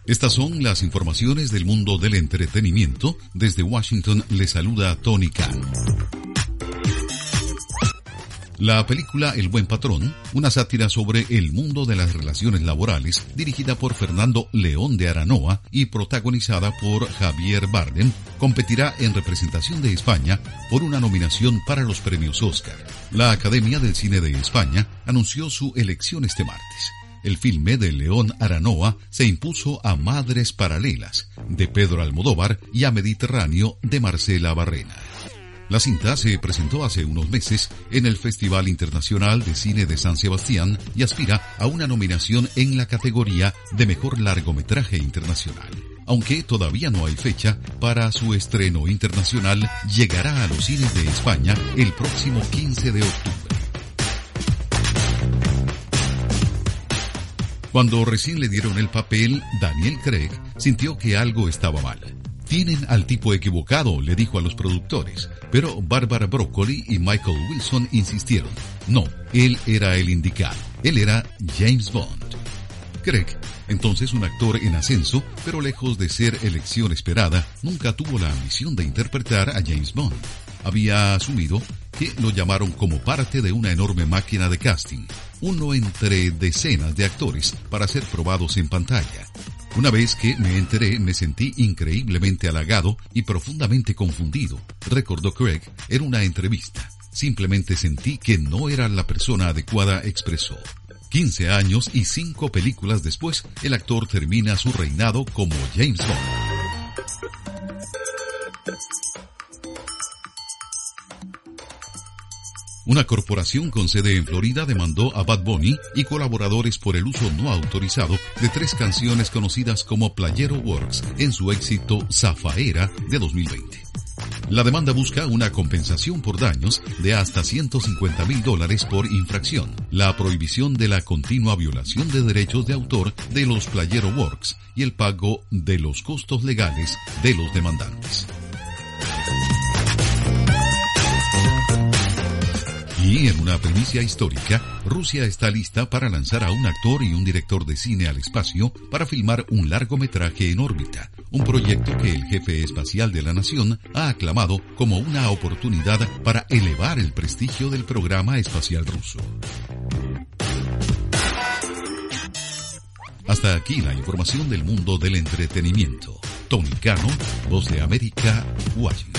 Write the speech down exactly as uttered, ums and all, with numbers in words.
Estas son las informaciones del mundo del entretenimiento. Desde Washington le saluda Tony Khan. La película El Buen Patrón, una sátira sobre el mundo de las relaciones laborales, dirigida por Fernando León de Aranoa y protagonizada por Javier Bardem, competirá en representación de España por una nominación para los premios Oscar. La Academia del Cine de España anunció su elección este martes. El filme de León Aranoa se impuso a Madres Paralelas, de Pedro Almodóvar, y a Mediterráneo, de Marcela Barrena. La cinta se presentó hace unos meses en el Festival Internacional de Cine de San Sebastián y aspira a una nominación en la categoría de Mejor Largometraje Internacional. Aunque todavía no hay fecha para su estreno internacional, llegará a los cines de España el próximo quince de octubre. Cuando recién le dieron el papel, Daniel Craig sintió que algo estaba mal. Tienen al tipo equivocado, le dijo a los productores, pero Bárbara Broccoli y Michael Wilson insistieron. No, él era el indicado. Él era James Bond. Craig, entonces un actor en ascenso, pero lejos de ser elección esperada, nunca tuvo la ambición de interpretar a James Bond. Había asumido que lo llamaron como parte de una enorme máquina de casting, uno entre decenas de actores para ser probados en pantalla. Una vez que me enteré, me sentí increíblemente halagado y profundamente confundido, recordó Craig en una entrevista. Simplemente sentí que no era la persona adecuada, expresó. quince años y cinco películas después, el actor termina su reinado como James Bond. Una corporación con sede en Florida demandó a Bad Bunny y colaboradores por el uso no autorizado de tres canciones conocidas como Playero Works en su éxito Zafaera de dos mil veinte. La demanda busca una compensación por daños de hasta ciento cincuenta mil dólares por infracción, la prohibición de la continua violación de derechos de autor de los Playero Works y el pago de los costos legales de los demandantes. Y en una primicia histórica, Rusia está lista para lanzar a un actor y un director de cine al espacio para filmar un largometraje en órbita, un proyecto que el jefe espacial de la nación ha aclamado como una oportunidad para elevar el prestigio del programa espacial ruso. Hasta aquí la información del mundo del entretenimiento. Tony Cano, Voz de América, Washington.